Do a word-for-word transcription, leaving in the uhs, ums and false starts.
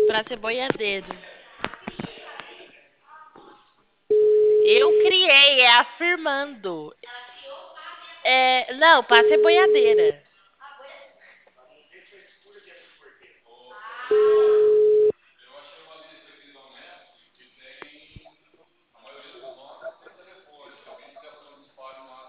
Pra ser boiadeiro. Eu criei, é afirmando. É, não, pra ser boiadeira.